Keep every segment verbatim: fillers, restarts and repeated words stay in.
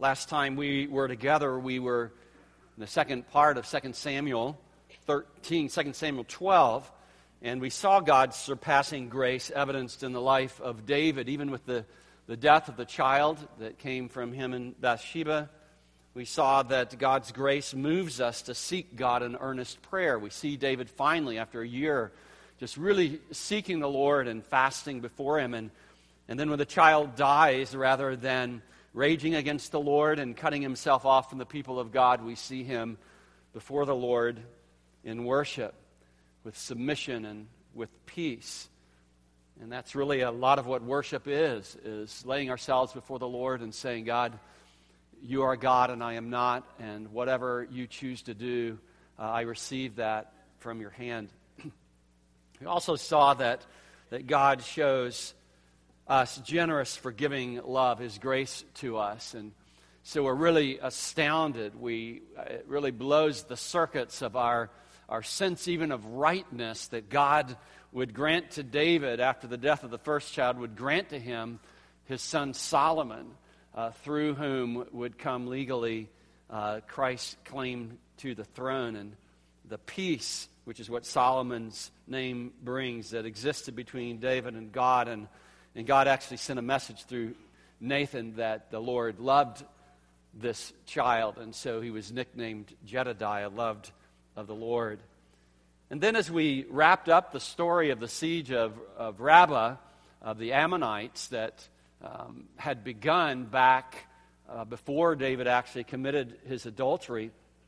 Last time we were together, we were in the second part of Second Samuel thirteen, Second Samuel twelve, and we saw God's surpassing grace evidenced in the life of David, even with the, the death of the child that came from him and Bathsheba. We saw that God's grace moves us to seek God in earnest prayer. We see David finally, after a year, just really seeking the Lord and fasting before him. And, and then when the child dies, rather than raging against the Lord and cutting himself off from the people of God, we see him before the Lord in worship, with submission and with peace. And that's really a lot of what worship is, is laying ourselves before the Lord and saying, God, you are God and I am not, and whatever you choose to do, uh, I receive that from your hand. We also saw that, that God shows us generous, forgiving love, His grace to us. And so we're really astounded. We, it really blows the circuits of our, our sense even of rightness that God would grant to David after the death of the first child, would grant to him his son Solomon, Uh, through whom would come legally uh, Christ's claim to the throne, and the peace, which is what Solomon's name brings, that existed between David and God. And, and God actually sent a message through Nathan that the Lord loved this child, and so he was nicknamed Jedediah, loved of the Lord. And then as we wrapped up the story of the siege of, of Rabbah, of the Ammonites, that Um, had begun back uh, before David actually committed his adultery,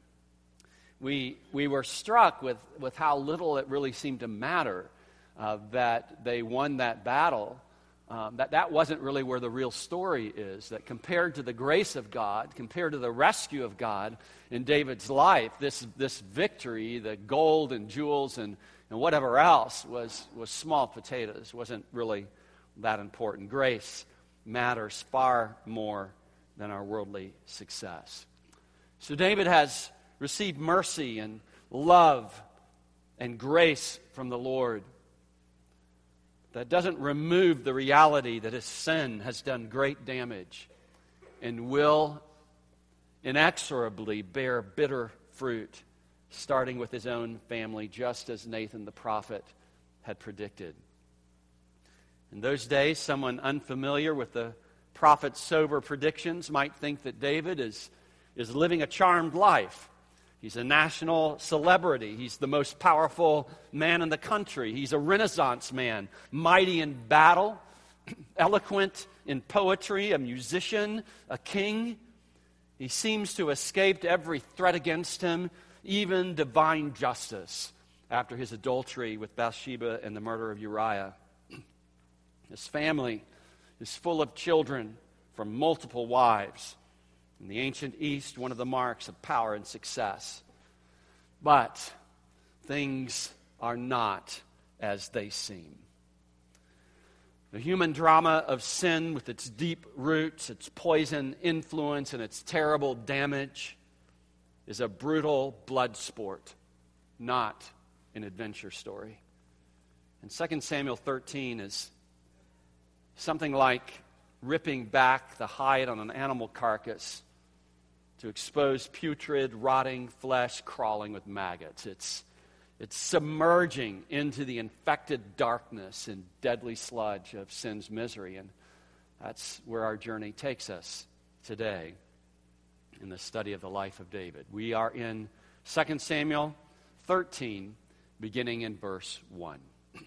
we we were struck with, with how little it really seemed to matter uh, that they won that battle. Um, that that wasn't really where the real story is. That compared to the grace of God, compared to the rescue of God in David's life, this this victory, the gold and jewels and, and whatever else was was small potatoes. Wasn't really that important. Grace matters far more than our worldly success. So David has received mercy and love and grace from the Lord. That doesn't remove the reality that his sin has done great damage and will inexorably bear bitter fruit, starting with his own family, just as Nathan the prophet had predicted. In those days, someone unfamiliar with the prophet's sober predictions might think that David is, is living a charmed life. He's a national celebrity. He's the most powerful man in the country. He's a Renaissance man, mighty in battle, eloquent in poetry, a musician, a king. He seems to have escaped every threat against him, even divine justice, after his adultery with Bathsheba and the murder of Uriah. His family is full of children from multiple wives. In the ancient East, one of the marks of power and success. But things are not as they seem. The human drama of sin, with its deep roots, its poison influence, and its terrible damage, is a brutal blood sport, not an adventure story. And Second Samuel thirteen is something like ripping back the hide on an animal carcass to expose putrid, rotting flesh crawling with maggots. It's, it's submerging into the infected darkness and deadly sludge of sin's misery. And that's where our journey takes us today in the study of the life of David. We are in Second Samuel thirteen, beginning in verse one.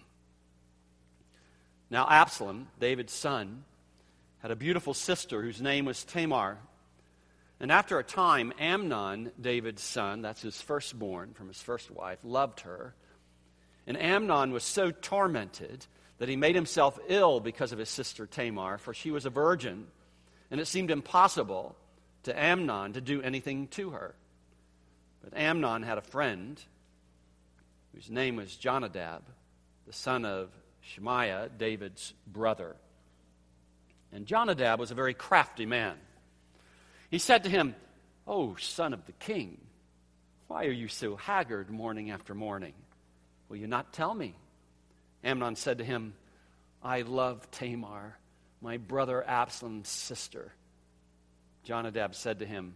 Now Absalom, David's son, had a beautiful sister whose name was Tamar. And after a time, Amnon, David's son, that's his firstborn from his first wife, loved her. And Amnon was so tormented that he made himself ill because of his sister Tamar, for she was a virgin, and it seemed impossible to Amnon to do anything to her. But Amnon had a friend whose name was Jonadab, the son of Shemaiah, David's brother. And Jonadab was a very crafty man. He said to him, "O son of the king, why are you so haggard morning after morning? Will you not tell me?" Amnon said to him, "I love Tamar, my brother Absalom's sister." Jonadab said to him,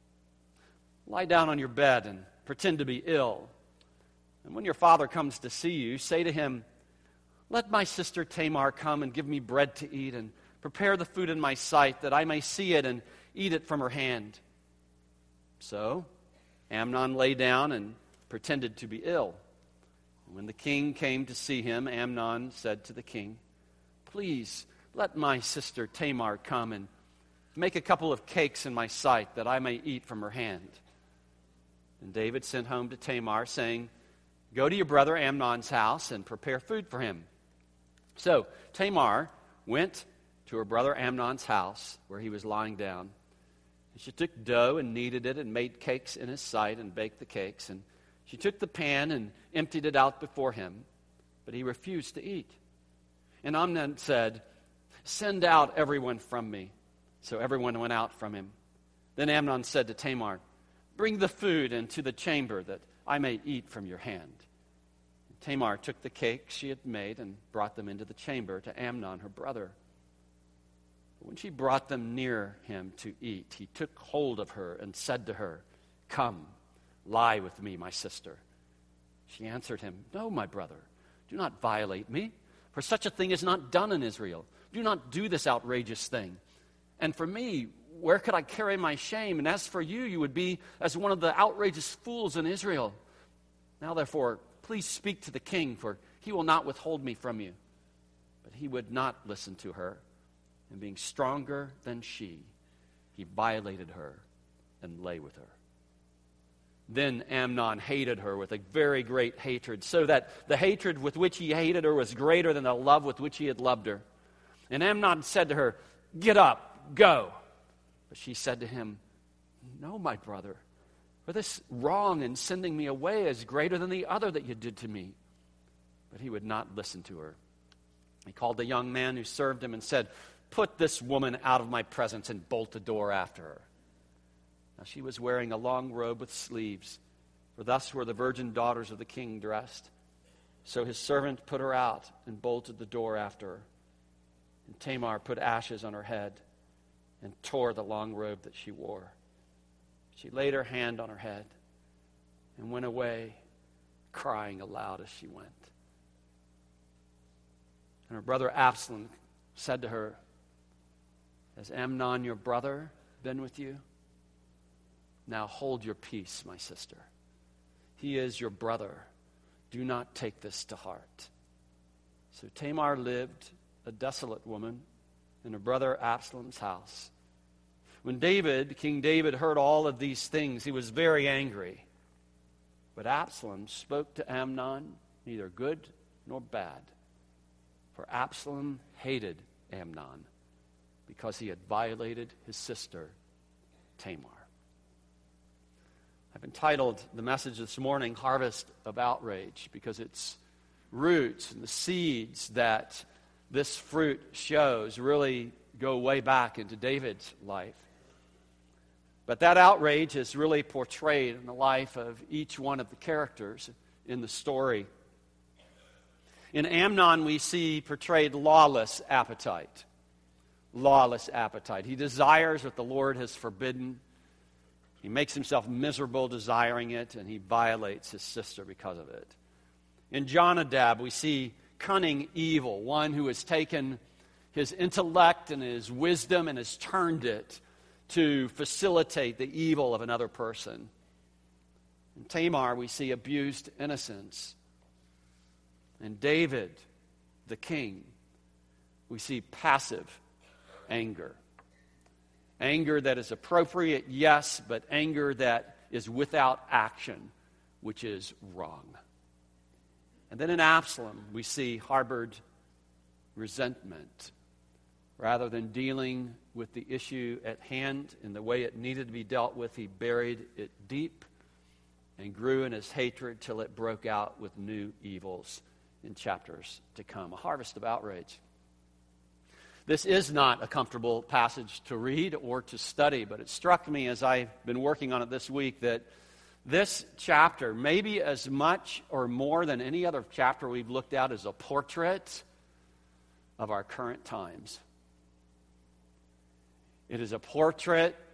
"Lie down on your bed and pretend to be ill. And when your father comes to see you, say to him, 'Let my sister Tamar come and give me bread to eat, and prepare the food in my sight, that I may see it and eat it from her hand.'" So Amnon lay down and pretended to be ill. When the king came to see him, Amnon said to the king, "Please let my sister Tamar come and make a couple of cakes in my sight, that I may eat from her hand." And David sent home to Tamar, saying, "Go to your brother Amnon's house and prepare food for him." So Tamar went to her brother Amnon's house, where he was lying down. And she took dough and kneaded it and made cakes in his sight and baked the cakes. And she took the pan and emptied it out before him, but he refused to eat. And Amnon said, "Send out everyone from me." So everyone went out from him. Then Amnon said to Tamar, "Bring the food into the chamber, that I may eat from your hand." And Tamar took the cakes she had made and brought them into the chamber to Amnon, her brother. But when she brought them near him to eat, he took hold of her and said to her, "Come, lie with me, my sister." She answered him, "No, my brother, do not violate me, for such a thing is not done in Israel. Do not do this outrageous thing. And for me, where could I carry my shame? And as for you, you would be as one of the outrageous fools in Israel. Now, therefore, please speak to the king, for he will not withhold me from you." But he would not listen to her, and being stronger than she, he violated her and lay with her. Then Amnon hated her with a very great hatred, so that the hatred with which he hated her was greater than the love with which he had loved her. And Amnon said to her, "Get up, go." But she said to him, "No, my brother, for this wrong in sending me away is greater than the other that you did to me." But he would not listen to her. He called the young man who served him and said, "Put this woman out of my presence and bolt the door after her." Now she was wearing a long robe with sleeves, for thus were the virgin daughters of the king dressed. So his servant put her out and bolted the door after her. And Tamar put ashes on her head and tore the long robe that she wore. She laid her hand on her head and went away, crying aloud as she went. And her brother Absalom said to her, "Has Amnon your brother been with you? Now hold your peace, my sister. He is your brother. Do not take this to heart." So Tamar lived, a desolate woman, in her brother Absalom's house. When David, King David, heard all of these things, he was very angry. But Absalom spoke to Amnon neither good nor bad, for Absalom hated Amnon because he had violated his sister Tamar. I've entitled the message this morning, "Harvest of Outrage," because its roots and the seeds that this fruit shows really go way back into David's life. But that outrage is really portrayed in the life of each one of the characters in the story. In Amnon, we see portrayed lawless appetite. Lawless appetite. He desires what the Lord has forbidden. He makes himself miserable desiring it, and he violates his sister because of it. In Jonadab, we see cunning evil, one who has taken his intellect and his wisdom and has turned it to facilitate the evil of another person. In Tamar, we see abused innocence. In David, the king, we see passive anger. Anger that is appropriate, yes, but anger that is without action, which is wrong. And then in Absalom, we see harbored resentment. Rather than dealing with the issue at hand in the way it needed to be dealt with, he buried it deep and grew in his hatred till it broke out with new evils in chapters to come. A harvest of outrage. This is not a comfortable passage to read or to study, but it struck me as I've been working on it this week that this chapter, maybe as much or more than any other chapter we've looked at, is a portrait of our current times. It is a portrait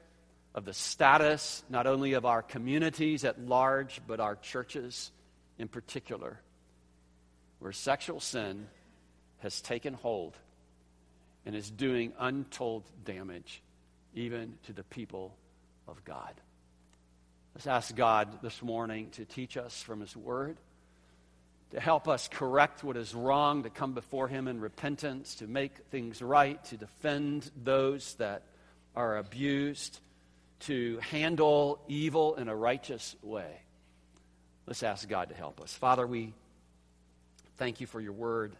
of the status, not only of our communities at large, but our churches in particular, where sexual sin has taken hold and is doing untold damage even to the people of God. Let's ask God this morning to teach us from His Word, to help us correct what is wrong, to come before Him in repentance, to make things right, to defend those that are abused, to handle evil in a righteous way. Let's ask God to help us. Father, we thank You for Your Word.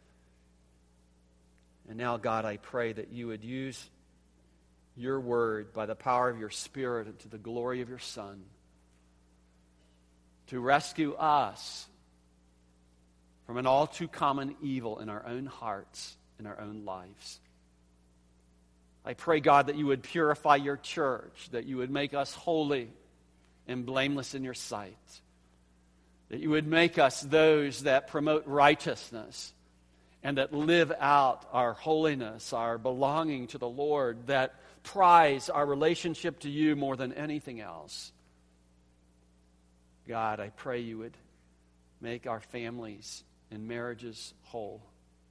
And now, God, I pray that You would use Your Word by the power of Your Spirit and to the glory of Your Son to rescue us from an all too common evil in our own hearts, in our own lives. I pray, God, that You would purify Your church, that You would make us holy and blameless in Your sight, that You would make us those that promote righteousness and that live out our holiness, our belonging to the Lord, that prize our relationship to You more than anything else. God, I pray You would make our families and marriages whole,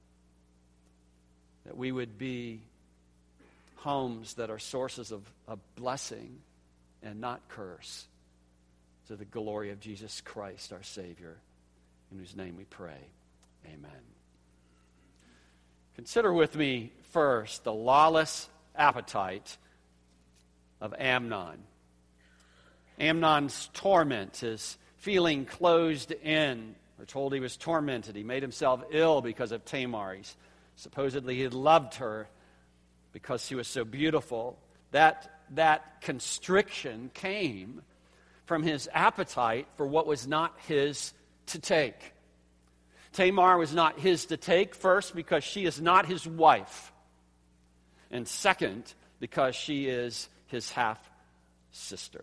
that we would be homes that are sources of, of blessing and not curse, to the glory of Jesus Christ, our Savior, in whose name we pray. Amen. Consider with me first the lawless appetite of Amnon. Amnon's torment, his feeling closed in. We're told he was tormented. He made himself ill because of Tamar. He's, supposedly he loved her because she was so beautiful. That, that constriction came from his appetite for what was not his to take. Tamar was not his to take, first, because she is not his wife, and second, because she is his half-sister.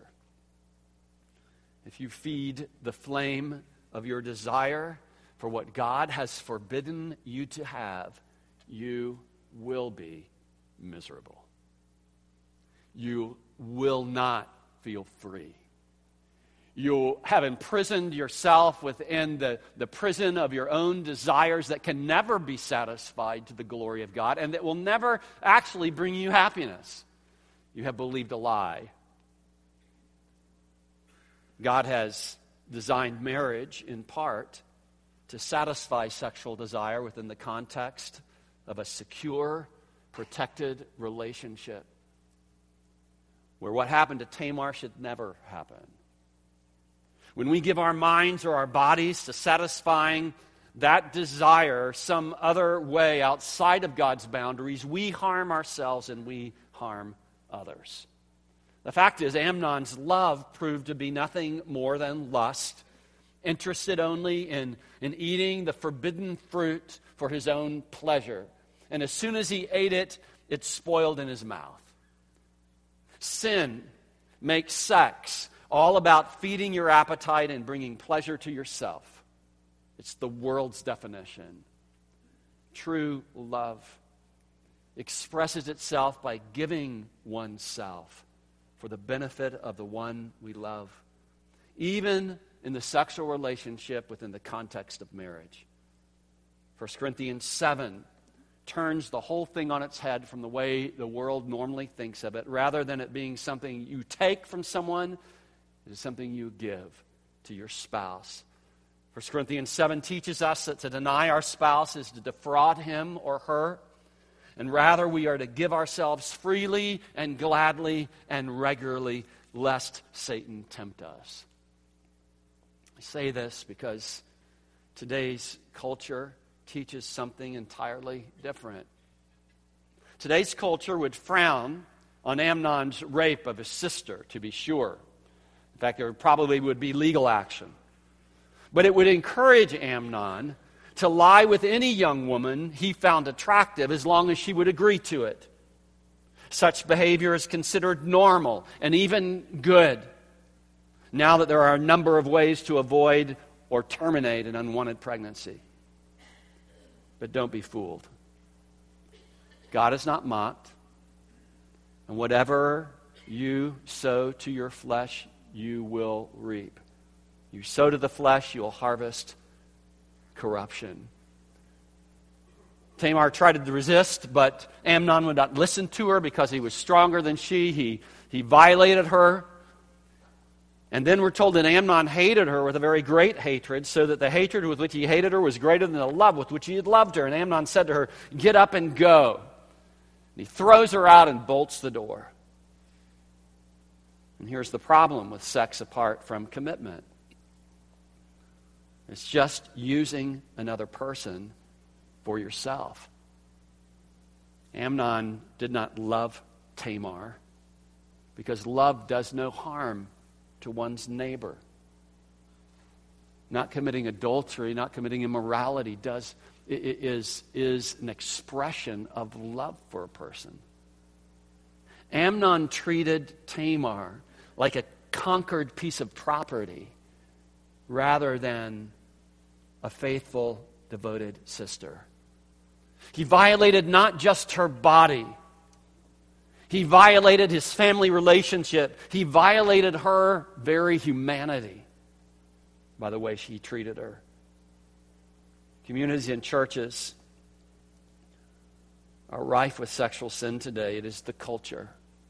If you feed the flame of your desire for what God has forbidden you to have, you will be miserable. You will not feel free. You have imprisoned yourself within the, the prison of your own desires that can never be satisfied to the glory of God and that will never actually bring you happiness. You have believed a lie. God has designed marriage in part to satisfy sexual desire within the context of a secure, protected relationship where what happened to Tamar should never happen. When we give our minds or our bodies to satisfying that desire some other way outside of God's boundaries, we harm ourselves and we harm others. The fact is, Amnon's love proved to be nothing more than lust, interested only in, in eating the forbidden fruit for his own pleasure. And as soon as he ate it, it spoiled in his mouth. Sin makes sex all about feeding your appetite and bringing pleasure to yourself. It's the world's definition. True love expresses itself by giving oneself for the benefit of the one we love, even in the sexual relationship within the context of marriage. First Corinthians seven turns the whole thing on its head from the way the world normally thinks of it. Rather than it being something you take from someone, it is something you give to your spouse. First Corinthians seven teaches us that to deny our spouse is to defraud him or her, and rather we are to give ourselves freely and gladly and regularly, lest Satan tempt us. I say this because today's culture teaches something entirely different. Today's culture would frown on Amnon's rape of his sister, to be sure. In fact, there probably would be legal action. But it would encourage Amnon to lie with any young woman he found attractive as long as she would agree to it. Such behavior is considered normal and even good, now that there are a number of ways to avoid or terminate an unwanted pregnancy. But don't be fooled. God is not mocked, and whatever you sow to your flesh, you will reap. You sow to the flesh, you will harvest corruption. Tamar tried to resist, but Amnon would not listen to her because he was stronger than she. He, he violated her. And then we're told that Amnon hated her with a very great hatred, so that the hatred with which he hated her was greater than the love with which he had loved her. And Amnon said to her, "Get up and go." And he throws her out and bolts the door. And here's the problem with sex apart from commitment. It's just using another person for yourself. Amnon did not love Tamar because love does no harm to one's neighbor. Not committing adultery, not committing immorality does is, is an expression of love for a person. Amnon treated Tamar like a conquered piece of property rather than a faithful, devoted sister. He violated not just her body. He violated his family relationship. He violated her very humanity by the way she treated her. Communities and churches are rife with sexual sin today. It is the culture.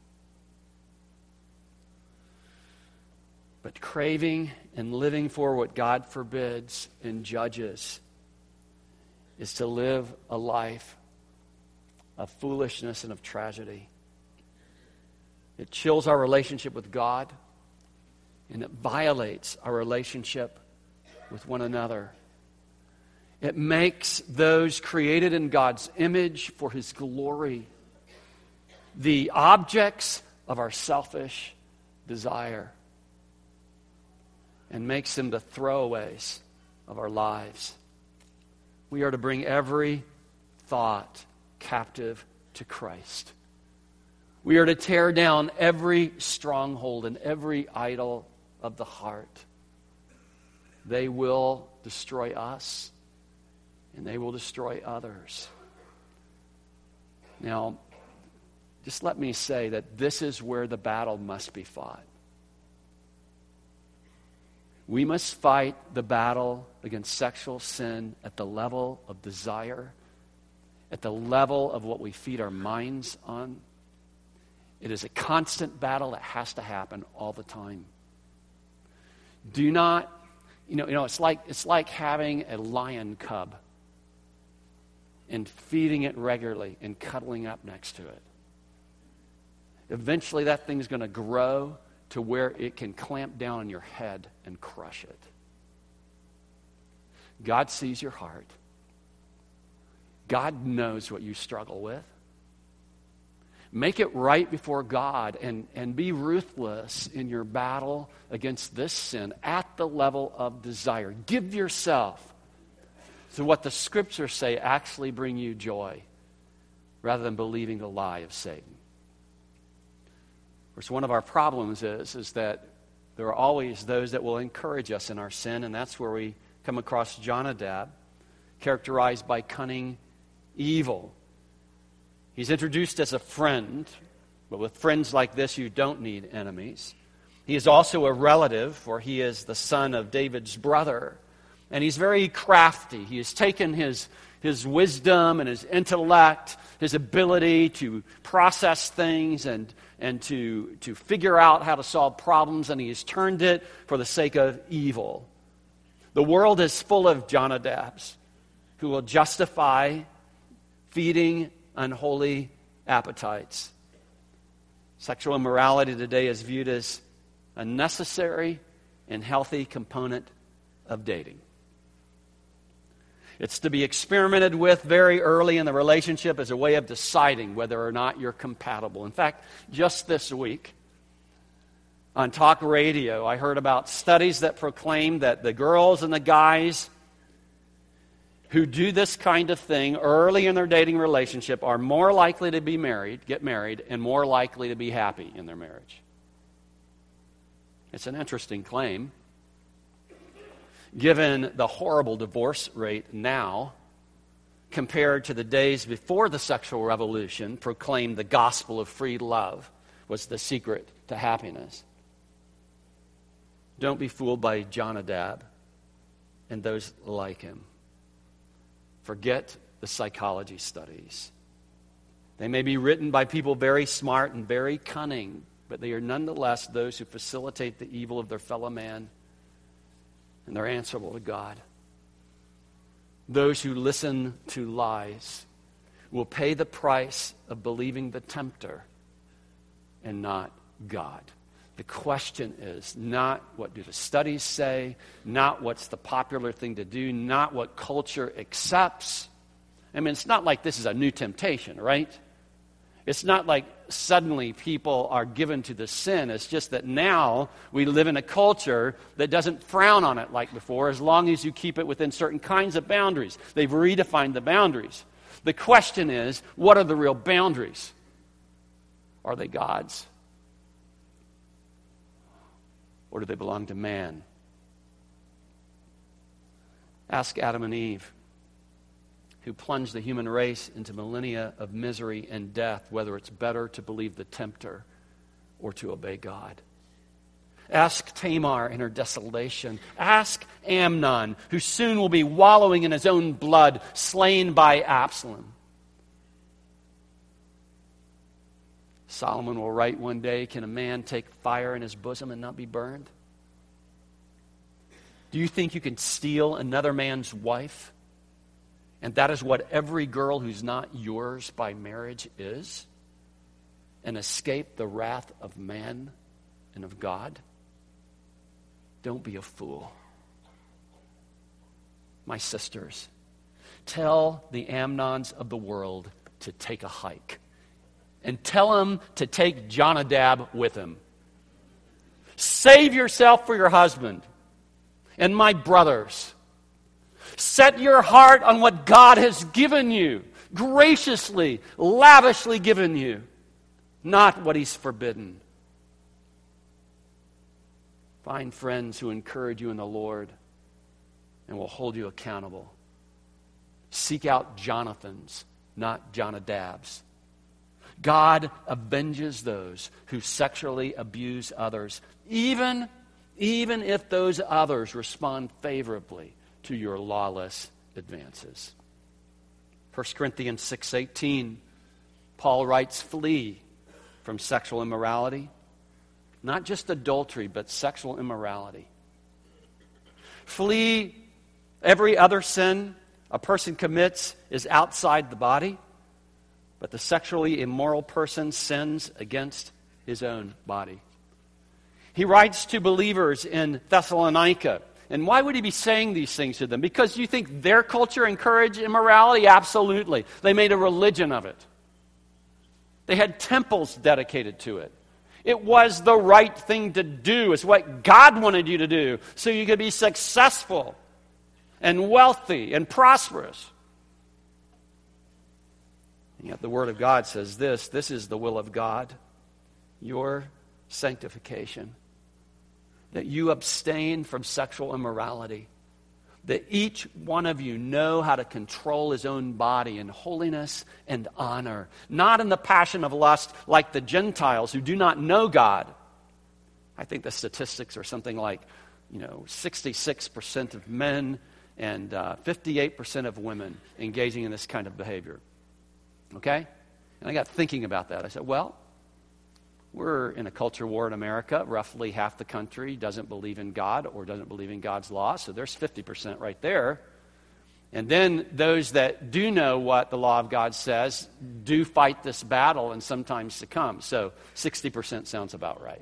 But craving and living for what God forbids and judges is to live a life of foolishness and of tragedy. It chills our relationship with God, and it violates our relationship with one another. It makes those created in God's image for His glory the objects of our selfish desire, and makes them the throwaways of our lives. We are to bring every thought captive to Christ. We are to tear down every stronghold and every idol of the heart. They will destroy us, and they will destroy others. Now, just let me say that this is where the battle must be fought. We must fight the battle against sexual sin at the level of desire, at the level of what we feed our minds on. It is a constant battle that has to happen all the time. Do not, you know, you know, it's like it's like having a lion cub and feeding it regularly and cuddling up next to it. Eventually that thing's going to grow to where it can clamp down on your head and crush it. God sees your heart. God knows what you struggle with. Make it right before God and, and be ruthless in your battle against this sin at the level of desire. Give yourself to what the Scriptures say actually bring you joy rather than believing the lie of Satan. Of course, one of our problems is, is that there are always those that will encourage us in our sin, and that's where we come across Jonadab, characterized by cunning evil. He's introduced as a friend, but with friends like this, you don't need enemies. He is also a relative, for he is the son of David's brother, and he's very crafty. He has taken his his wisdom and his intellect, his ability to process things and, and to, to figure out how to solve problems, and he has turned it for the sake of evil. The world is full of Jonadabs who will justify feeding unholy appetites. Sexual immorality today is viewed as a necessary and healthy component of dating. It's to be experimented with very early in the relationship as a way of deciding whether or not you're compatible. In fact, just this week on talk radio, I heard about studies that proclaim that the girls and the guys who do this kind of thing early in their dating relationship are more likely to be married, get married, and more likely to be happy in their marriage. It's an interesting claim, given the horrible divorce rate now compared to the days before the sexual revolution proclaimed the gospel of free love, was the secret to happiness. Don't be fooled by Jonadab and those like him. Forget the psychology studies. They may be written by people very smart and very cunning, but they are nonetheless those who facilitate the evil of their fellow man, and they're answerable to God. Those who listen to lies will pay the price of believing the tempter and not God. The question is not what do the studies say, not what's the popular thing to do, not what culture accepts. I mean, it's not like this is a new temptation, right? It's not like suddenly people are given to the sin. It's just that now we live in a culture that doesn't frown on it like before, as long as you keep it within certain kinds of boundaries. They've redefined the boundaries. The question is, what are the real boundaries? Are they God's? Or do they belong to man? Ask Adam and Eve, who plunged the human race into millennia of misery and death, whether it's better to believe the tempter or to obey God. Ask Tamar in her desolation. Ask Amnon, who soon will be wallowing in his own blood, slain by Absalom. Solomon will write one day, can a man take fire in his bosom and not be burned? Do you think you can steal another man's wife? And that is what every girl who's not yours by marriage is? And escape the wrath of man and of God? Don't be a fool. My sisters, tell the Amnons of the world to take a hike. And tell him to take Jonadab with him. Save yourself for your husband. And my brothers, set your heart on what God has given you, graciously, lavishly given you, not what he's forbidden. Find friends who encourage you in the Lord and will hold you accountable. Seek out Jonathans, not Jonadabs. God avenges those who sexually abuse others, even, even if those others respond favorably to your lawless advances. First Corinthians six eighteen, Paul writes, flee from sexual immorality. Not just adultery, but sexual immorality. Flee every other sin a person commits is outside the body, but the sexually immoral person sins against his own body. He writes to believers in Thessalonica. And why would he be saying these things to them? Because you think their culture encouraged immorality? Absolutely. They made a religion of it. They had temples dedicated to it. It was the right thing to do. It's what God wanted you to do so you could be successful and wealthy and prosperous. And yet the Word of God says this, this is the will of God, your sanctification, that you abstain from sexual immorality, that each one of you know how to control his own body in holiness and honor, not in the passion of lust like the Gentiles who do not know God. I think the statistics are something like, you know, sixty-six percent of men and uh, fifty-eight percent of women engaging in this kind of behavior. Okay? And I got thinking about that. I said, well, we're in a culture war in America. Roughly half the country doesn't believe in God or doesn't believe in God's law. So there's fifty percent right there. And then those that do know what the law of God says do fight this battle and sometimes succumb. So sixty percent sounds about right.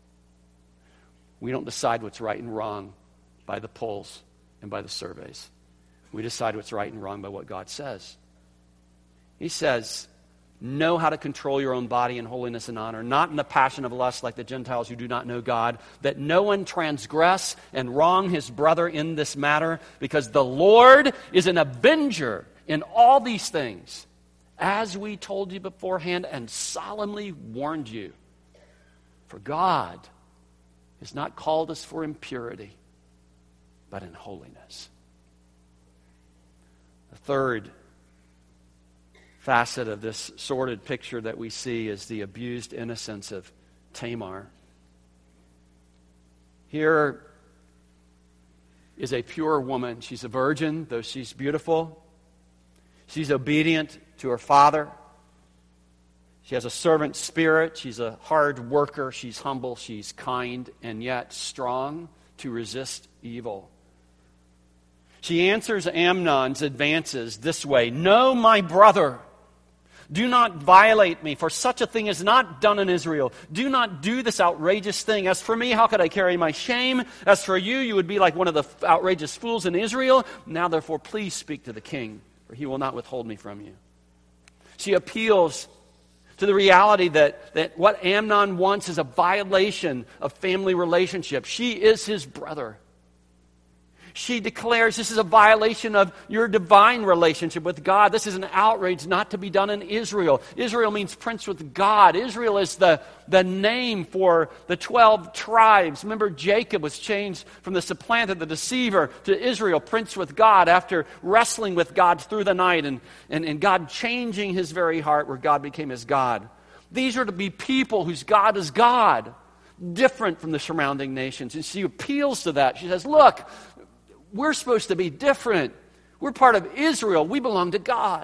We don't decide what's right and wrong by the polls and by the surveys. We decide what's right and wrong by what God says. He says, know how to control your own body in holiness and honor, not in the passion of lust like the Gentiles who do not know God, that no one transgress and wrong his brother in this matter, because the Lord is an avenger in all these things, as we told you beforehand and solemnly warned you. For God has not called us for impurity, but in holiness. The third facet of this sordid picture that we see is the abused innocence of Tamar. Here is a pure woman. She's a virgin, though she's beautiful. She's obedient to her father. She has a servant spirit. She's a hard worker. She's humble. She's kind, and yet strong to resist evil. She answers Amnon's advances this way: "No, my brother, do not violate me, for such a thing is not done in Israel. Do not do this outrageous thing. As for me, how could I carry my shame? As for you, you would be like one of the outrageous fools in Israel. Now, therefore, please speak to the king, for he will not withhold me from you." She appeals to the reality that, that what Amnon wants is a violation of family relationship. She is his brother. She declares this is a violation of your divine relationship with God. This is an outrage not to be done in Israel. Israel means prince with God. Israel is the, the name for the twelve tribes. Remember, Jacob was changed from the supplanter, the deceiver, to Israel, prince with God, after wrestling with God through the night and, and, and God changing his very heart where God became his God. These are to be people whose God is God, different from the surrounding nations. And she appeals to that. She says, look, we're supposed to be different. We're part of Israel. We belong to God.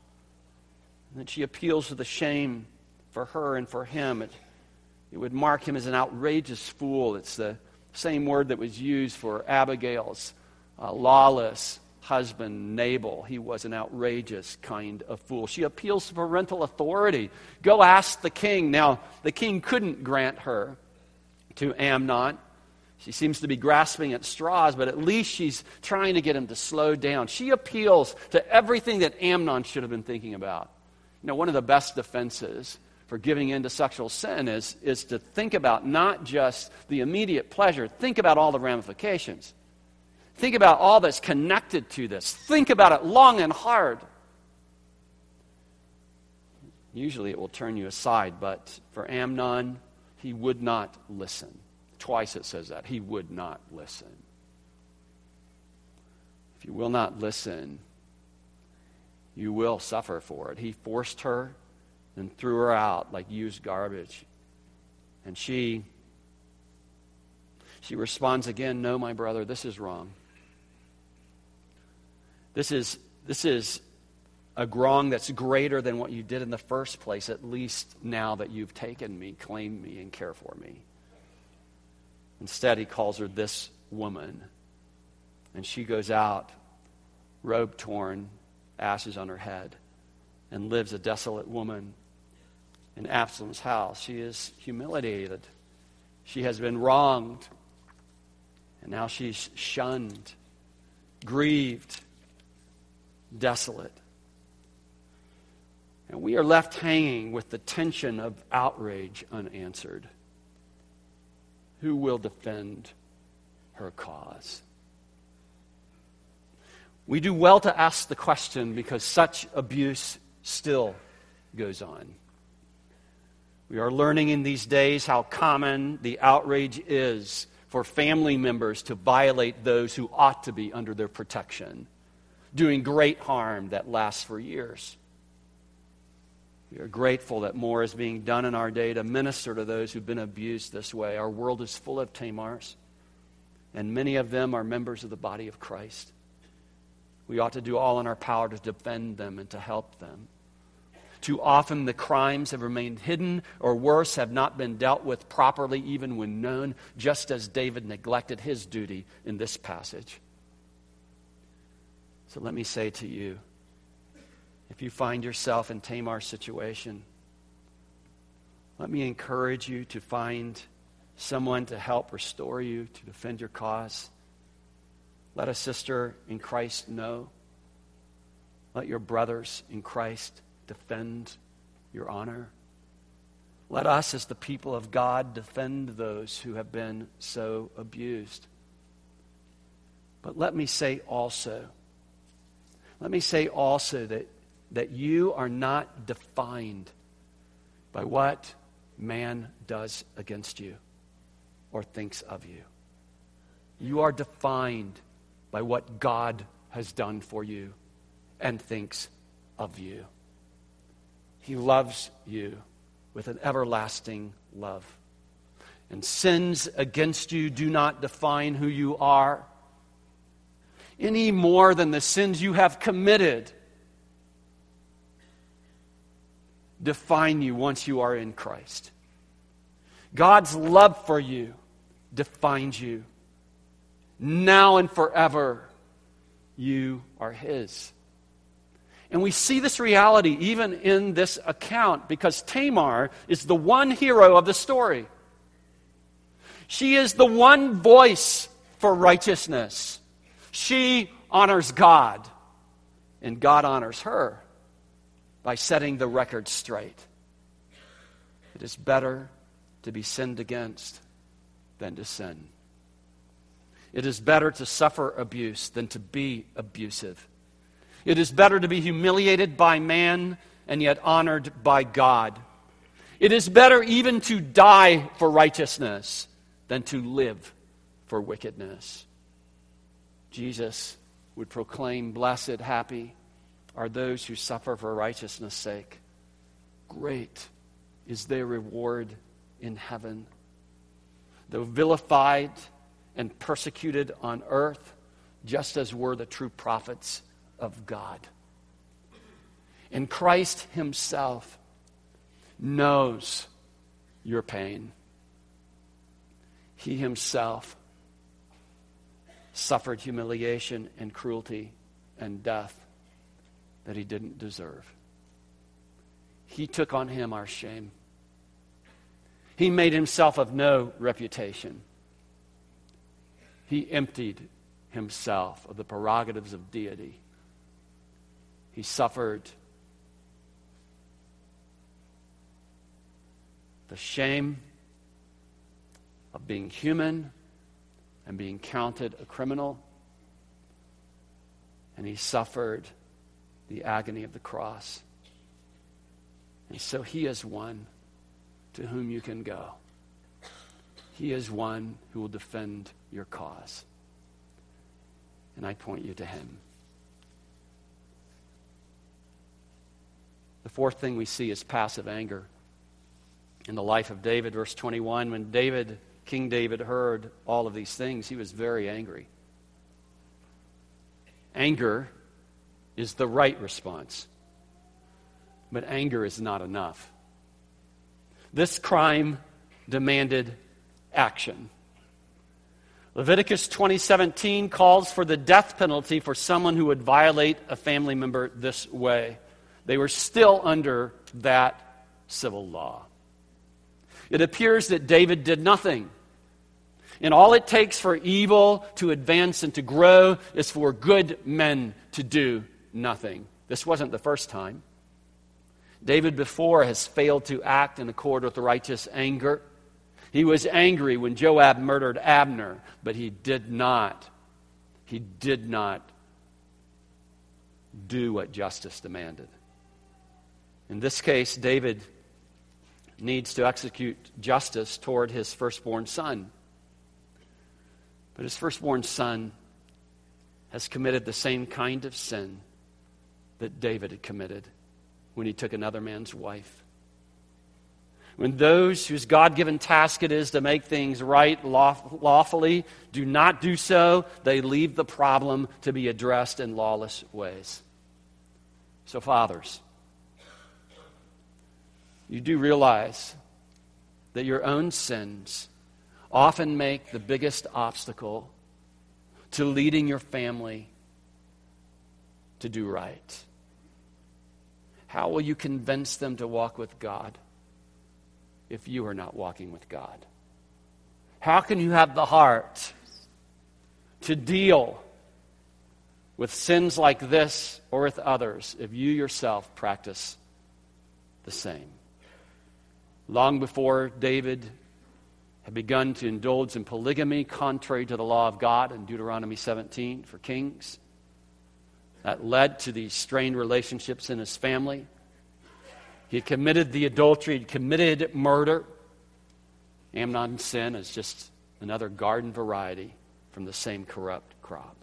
And then she appeals to the shame for her and for him. It, it would mark him as an outrageous fool. It's the same word that was used for Abigail's uh, lawless husband, Nabal. He was an outrageous kind of fool. She appeals to parental authority. Go ask the king. Now, the king couldn't grant her to Amnon. She seems to be grasping at straws, but at least she's trying to get him to slow down. She appeals to everything that Amnon should have been thinking about. You know, one of the best defenses for giving in to sexual sin is, is to think about not just the immediate pleasure. Think about all the ramifications. Think about all that's connected to this. Think about it long and hard. Usually it will turn you aside, but for Amnon, he would not listen. Twice it says that. He would not listen. If you will not listen, you will suffer for it. He forced her and threw her out like used garbage. And she, she responds again, "No, my brother, this is wrong. This is, this is a wrong that's greater than what you did in the first place, at least now that you've taken me, claimed me, and care for me." Instead, he calls her this woman. And she goes out, robe torn, ashes on her head, and lives a desolate woman in Absalom's house. She is humiliated. She has been wronged. And now she's shunned, grieved, desolate. And we are left hanging with the tension of outrage unanswered. Who will defend her cause? We do well to ask the question because such abuse still goes on. We are learning in these days how common the outrage is for family members to violate those who ought to be under their protection, doing great harm that lasts for years. We are grateful that more is being done in our day to minister to those who've been abused this way. Our world is full of Tamars, and many of them are members of the body of Christ. We ought to do all in our power to defend them and to help them. Too often the crimes have remained hidden, or worse, have not been dealt with properly even when known, just as David neglected his duty in this passage. So let me say to you, if you find yourself in Tamar's situation, let me encourage you to find someone to help restore you, to defend your cause. Let a sister in Christ know. Let your brothers in Christ defend your honor. Let us as the people of God defend those who have been so abused. But let me say also, let me say also that that you are not defined by what man does against you or thinks of you. You are defined by what God has done for you and thinks of you. He loves you with an everlasting love. And sins against you do not define who you are any more than the sins you have committed define you once you are in Christ. God's love for you defines you. Now and forever, you are His. And we see this reality even in this account because Tamar is the one hero of the story. She is the one voice for righteousness. She honors God, and God honors her by setting the record straight. It is better to be sinned against than to sin. It is better to suffer abuse than to be abusive. It is better to be humiliated by man and yet honored by God. It is better even to die for righteousness than to live for wickedness. Jesus would proclaim, "Blessed, happy are those who suffer for righteousness' sake. Great is their reward in heaven. Though vilified and persecuted on earth, just as were the true prophets of God." And Christ Himself knows your pain. He Himself suffered humiliation and cruelty and death that He didn't deserve. He took on Him our shame. He made Himself of no reputation. He emptied Himself of the prerogatives of deity. He suffered the shame of being human and being counted a criminal. And He suffered the agony of the cross. And so He is one to whom you can go. He is one who will defend your cause. And I point you to Him. The fourth thing we see is passive anger. In the life of David, verse twenty-one, when David, King David, heard all of these things, he was very angry. Anger is the right response, but anger is not enough. This crime demanded action. Leviticus twenty seventeen calls for the death penalty for someone who would violate a family member this way. They were still under that civil law. It appears that David did nothing. And all it takes for evil to advance and to grow is for good men to do nothing. This wasn't the first time. David before has failed to act in accord with righteous anger. He was angry when Joab murdered Abner, but he did not. He did not do what justice demanded. In this case, David needs to execute justice toward his firstborn son. But his firstborn son has committed the same kind of sin that David had committed when he took another man's wife. When those whose God-given task it is to make things right lawfully do not do so, they leave the problem to be addressed in lawless ways. So, fathers, you do realize that your own sins often make the biggest obstacle to leading your family to do right. How will you convince them to walk with God if you are not walking with God? How can you have the heart to deal with sins like this or with others if you yourself practice the same? Long before David had begun to indulge in polygamy contrary to the law of God in Deuteronomy seventeen for kings, that led to these strained relationships in his family. He had committed the adultery, he had committed murder. Amnon's sin is just another garden variety from the same corrupt crop.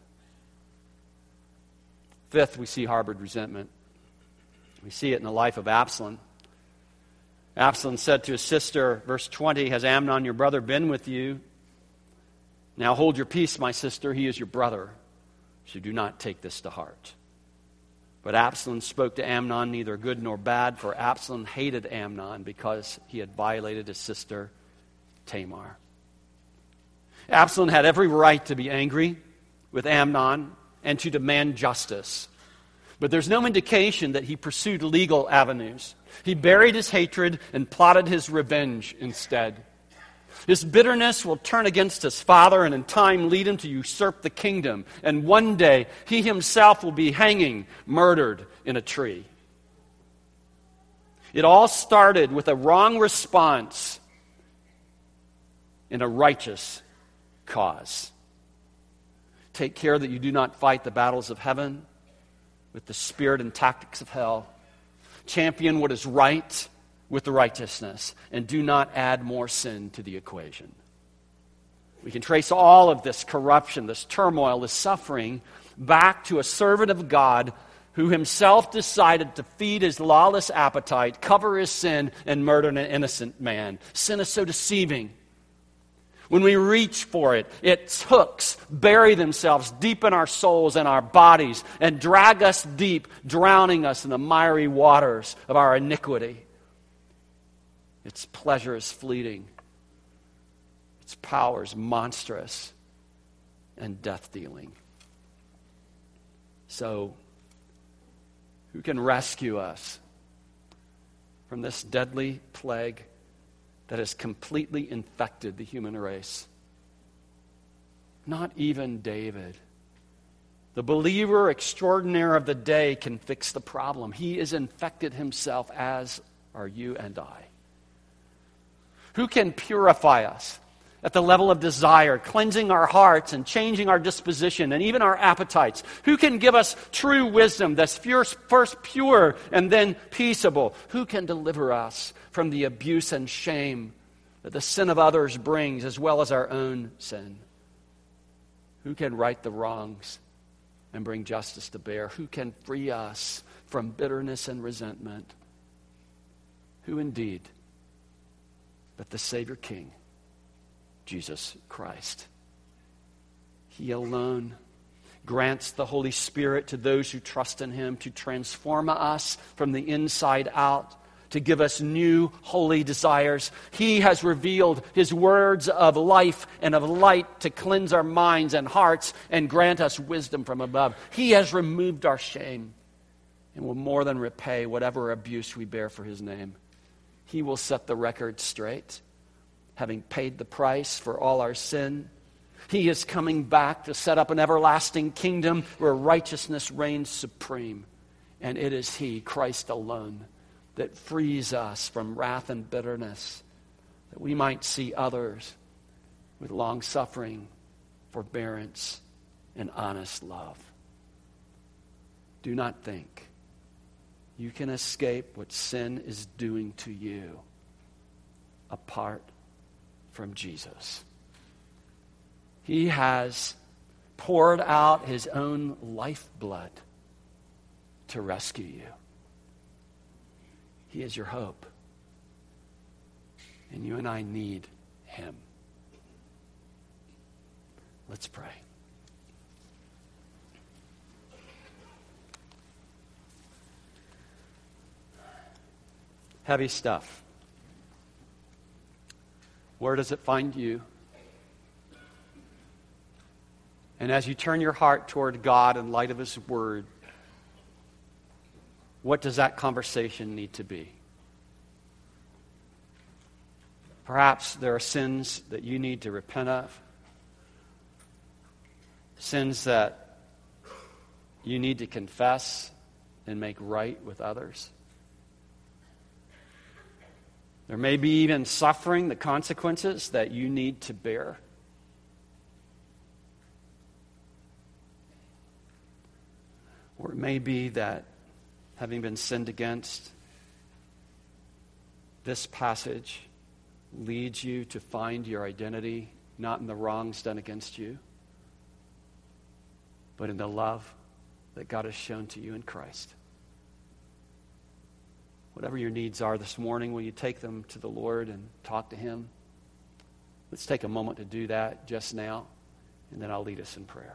Fifth, we see harbored resentment. We see it in the life of Absalom. Absalom said to his sister, verse twenty, "Has Amnon your brother been with you? Now hold your peace, my sister, he is your brother, so do not take this to heart." But Absalom spoke to Amnon neither good nor bad, for Absalom hated Amnon because he had violated his sister Tamar. Absalom had every right to be angry with Amnon and to demand justice. But there's no indication that he pursued legal avenues. He buried his hatred and plotted his revenge instead. His bitterness will turn against his father and in time lead him to usurp the kingdom. And one day, he himself will be hanging, murdered in a tree. It all started with a wrong response in a righteous cause. Take care that you do not fight the battles of heaven with the spirit and tactics of hell. Champion what is right with the righteousness, and do not add more sin to the equation. We can trace all of this corruption, this turmoil, this suffering back to a servant of God who himself decided to feed his lawless appetite, cover his sin, and murder an innocent man. Sin is so deceiving. When we reach for it, its hooks bury themselves deep in our souls and our bodies and drag us deep, drowning us in the miry waters of our iniquity. Its pleasure is fleeting. Its power is monstrous and death-dealing. So, who can rescue us from this deadly plague that has completely infected the human race? Not even David. The believer extraordinaire of the day can fix the problem. He is infected himself, as are you and I. Who can purify us at the level of desire, cleansing our hearts and changing our disposition and even our appetites? Who can give us true wisdom that's first pure and then peaceable? Who can deliver us from the abuse and shame that the sin of others brings, as well as our own sin? Who can right the wrongs and bring justice to bear? Who can free us from bitterness and resentment? Who indeed but the Savior King, Jesus Christ? He alone grants the Holy Spirit to those who trust in Him to transform us from the inside out, to give us new holy desires. He has revealed His words of life and of light to cleanse our minds and hearts and grant us wisdom from above. He has removed our shame and will more than repay whatever abuse we bear for His name. He will set the record straight, having paid the price for all our sin. He is coming back to set up an everlasting kingdom where righteousness reigns supreme. And it is He, Christ alone, that frees us from wrath and bitterness, that we might see others with long-suffering, forbearance, and honest love. Do not think you can escape what sin is doing to you apart from Jesus. He has poured out His own lifeblood to rescue you. He is your hope. And you and I need Him. Let's pray. Heavy stuff. Where does it find you? And as you turn your heart toward God in light of His Word, what does that conversation need to be? Perhaps there are sins that you need to repent of. Sins that you need to confess and make right with others. There may be even suffering, the consequences that you need to bear. Or it may be that, having been sinned against, this passage leads you to find your identity not in the wrongs done against you, but in the love that God has shown to you in Christ. Whatever your needs are this morning, will you take them to the Lord and talk to Him? Let's take a moment to do that just now, and then I'll lead us in prayer.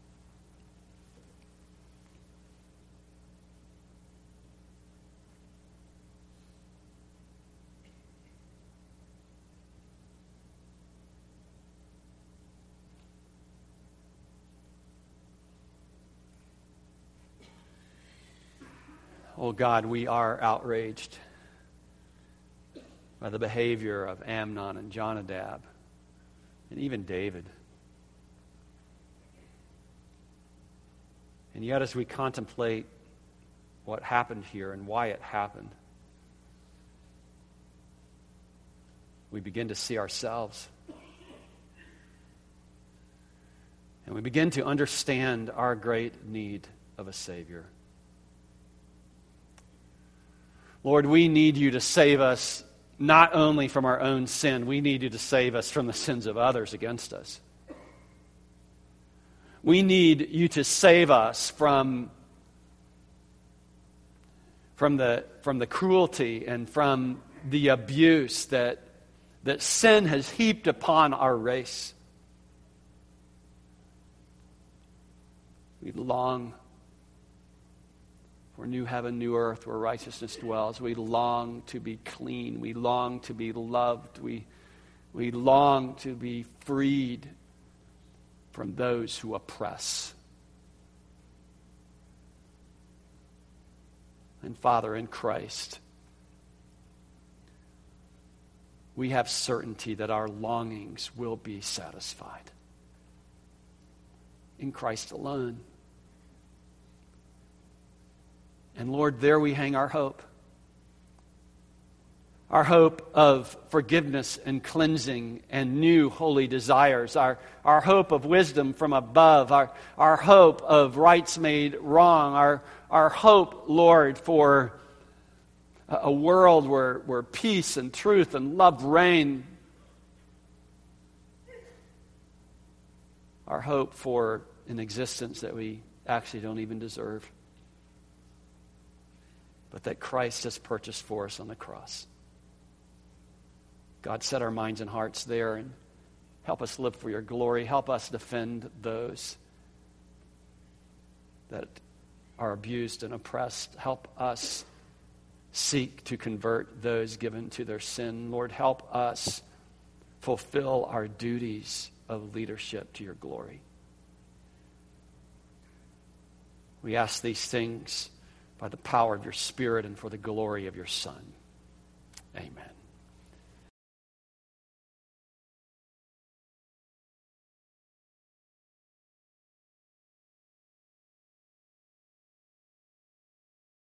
Oh God, we are outraged by the behavior of Amnon and Jonadab, and even David. And yet, as we contemplate what happened here and why it happened, we begin to see ourselves. And we begin to understand our great need of a Savior. Lord, we need you to save us not only from our own sin, we need you to save us from the sins of others against us. We need you to save us from, from, the, from the cruelty and from the abuse that, that sin has heaped upon our race. We long for new heaven, new earth, where righteousness dwells. We long to be clean. We long to be loved. We, we long to be freed from those who oppress. And Father, in Christ, we have certainty that our longings will be satisfied. In Christ alone. And Lord, there we hang our hope. Our hope of forgiveness and cleansing and new holy desires. Our, our hope of wisdom from above. Our, our hope of rights made wrong. Our, our hope, Lord, for a, a world where, where peace and truth and love reign. Our hope for an existence that we actually don't even deserve, but that Christ has purchased for us on the cross. God, set our minds and hearts there and help us live for your glory. Help us defend those that are abused and oppressed. Help us seek to convert those given to their sin. Lord, help us fulfill our duties of leadership to your glory. We ask these things by the power of your Spirit and for the glory of your Son. Amen.